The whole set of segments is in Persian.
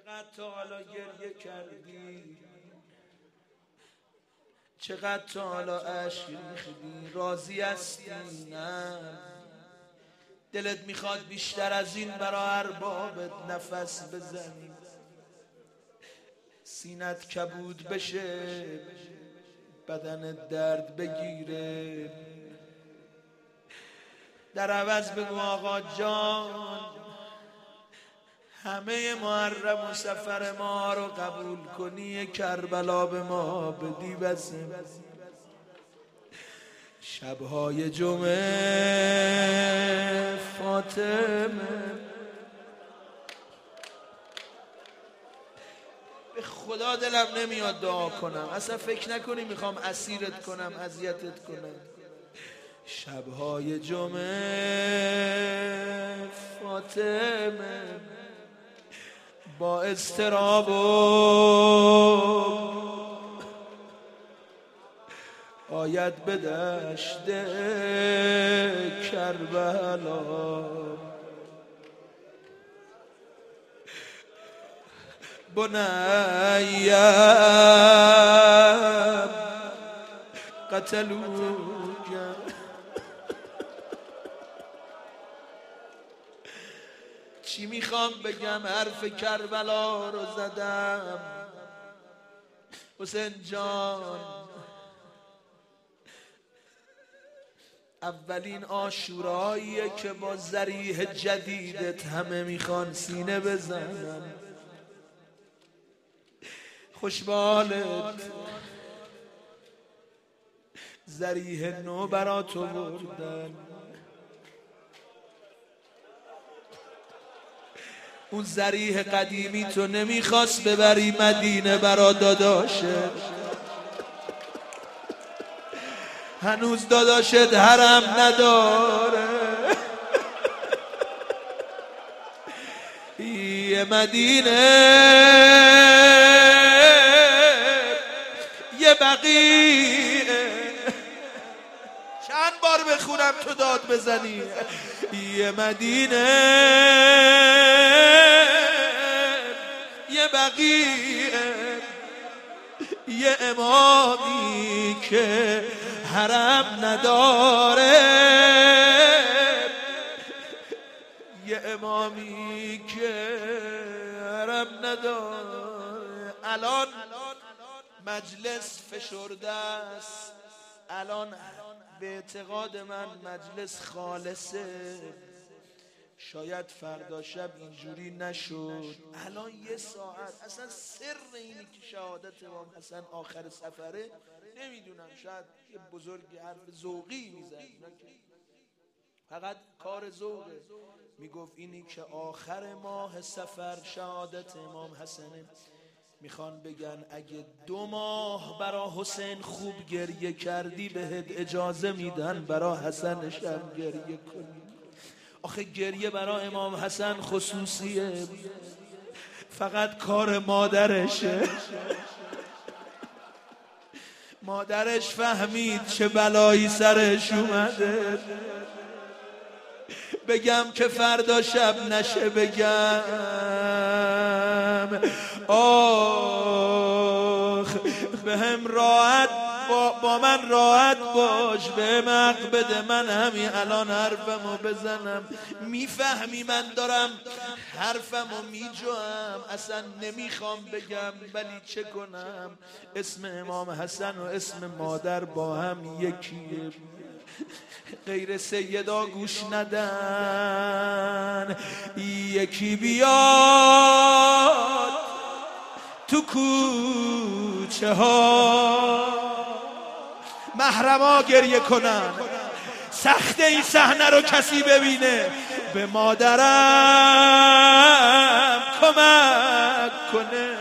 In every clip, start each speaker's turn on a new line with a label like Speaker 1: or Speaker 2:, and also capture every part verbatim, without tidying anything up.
Speaker 1: چقدر تا حالا گریه کردی، چقدر تا حالا اشک ریختی، راضی هستی؟ نه، دلت میخواد بیشتر از این برا اربابت نفس بزنی، سینت کبود بشه، بدنت درد بگیره، در عوض بگو آقا جان همه محرم و سفر ما رو قبول کنی، کربلا به ما بدی بسه. شبهای جمعه فاطمه، به خدا دلم نمیاد دعا کنم، اصلا فکر نکنی میخوام اسیرت کنم اذیتت کنم. شبهای جمعه فاطمه با اضطراب و آید به دشت کربلا، بنیم قتلوک. چی میخوام بگم، حرف کربلا رو زدم. حسین جان اولین عاشوراییه که با ذریح جدیدت همه میخوان سینه بزنن. خوشبالت ذریح نو برا تو بردن، اون ذریح قدیمی تو نمیخواست ببری مدینه برا داداشه، هنوز داداشت حرم نداره. یه مدینه یه بقیه، چند بار بخونم تو داد بزنی. یه مدینه یه بقیه، یه امامی که حرم نداره، یه امامی که حرم نداره. الان مجلس فشرده است، الان به اعتقاد من مجلس خالصه، شاید فردا شب اینجوری نشد. الان یه ساعت اصلا سر اینی که شهادت امام حسن آخر سفره نمیدونم، شاید یه بزرگی حرف ذوقی میزن، فقط کار ذوقه. میگفت اینی که آخر ماه سفر شهادت امام حسنه، میخوان بگن اگه دو ماه برا حسین خوب گریه کردی بهت اجازه میدن برا حسنش هم گریه کنی. آخه گریه برا امام حسن خصوصیه، فقط کار مادرشه. مادرش فهمید چه بلایی سرش اومده، بگم که فردا شب نشه بگم آخ بهم راحت با, با من راحت باش، بهم حق بده من همین الان حرفمو بزنم. میفهمی من دارم حرفمو میجوام، اصلا نمیخوام بگم ولی چه کنم، اسم امام حسن و اسم مادر با هم یکیه، غیر سیدا گوش ندن. یکی بیاد تو کوچه ها محرما گریه کنن، سخت این صحنه رو کسی ببینه، به مادرم کمک کنه.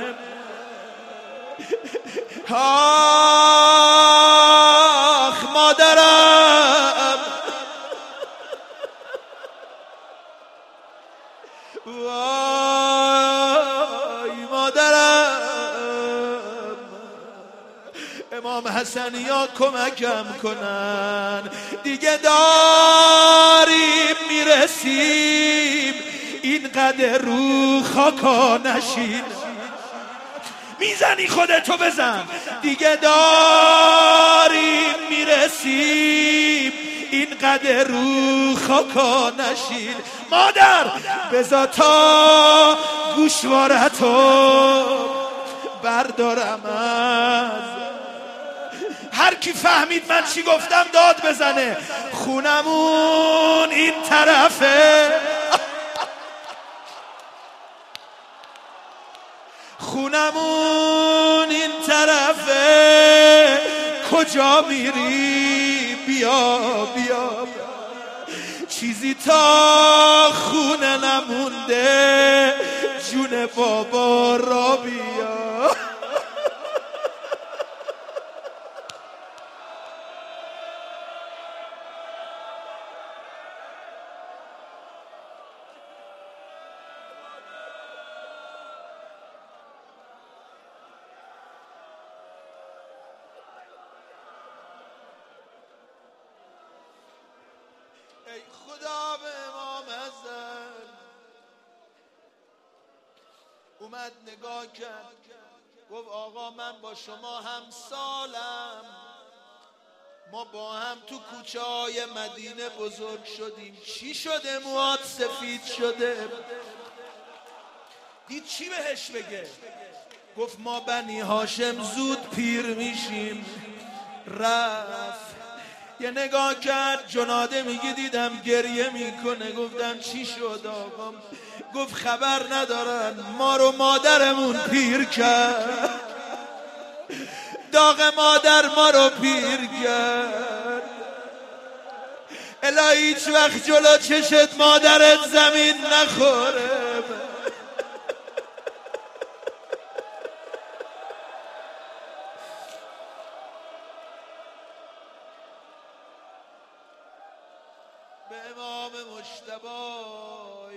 Speaker 1: آخ مادرم، وای مادرم، امام حسنیا کمکم کنن، دیگه داریم میرسیم اینقدر رو خاکا نشین. میزنی خودتو بزن دیگه داریم میرسیم، اینقدر رو خاکا نشین. مادر بذار تا گوشوارتو بردارم از هر کی فهمید من چی گفتم داد بزنه. خونمون این طرفه، خونمون این طرفه، کجا میری بیا بیا، چیزی تا خونه نمونده، جون بابا را بیا. ای خدا به امام ازل اومد نگاه کرد گفت آقا من با شما همسالم، ما با هم تو کوچه های مدینه بزرگ شدیم، چی شده موهات سفید شده؟ دید چی بهش بگه؟ گفت ما بنی هاشم زود پیر میشیم. رفت یه نگاه کرد جناده میگه دیدم گریه میکنه. گفتم چی شد آقا؟ گفت خبر ندارن ما رو مادرمون پیر کرد، داغ مادر ما رو پیر کرد. الهی هیچ وقت جلو چشت مادرت زمین نخوره. به امام مجتبی